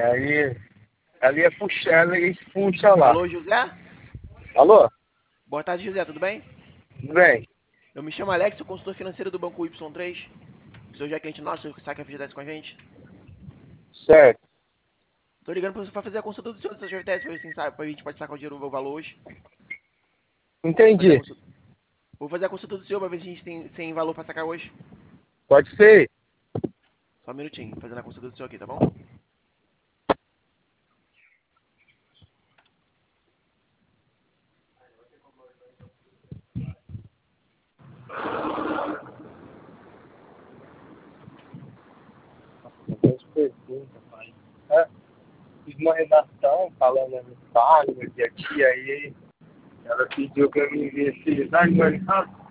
Aí ela ia puxar, ela ia puxar lá. Alô, José? Alô? Boa tarde, José, tudo bem? Tudo bem? Eu me chamo Alex, sou consultor financeiro do Banco Y3. O senhor já é cliente nosso, o saca FGTS com a gente. Certo. Tô ligando pra fazer a consulta do senhor do seu FGTS, pra ver se sabe, pra gente pode sacar o dinheiro no valor hoje. Fazer a Entendi. consulta. Vou fazer a consulta do senhor pra ver se a gente tem valor pra sacar hoje. Pode ser. Só um minutinho, fazendo a consulta do senhor aqui, tá bom? Duas perguntas, pai. Fiz uma redação falando no pago, meu dia a dia, aí ela pediu pra eu me ver se tá aniversário.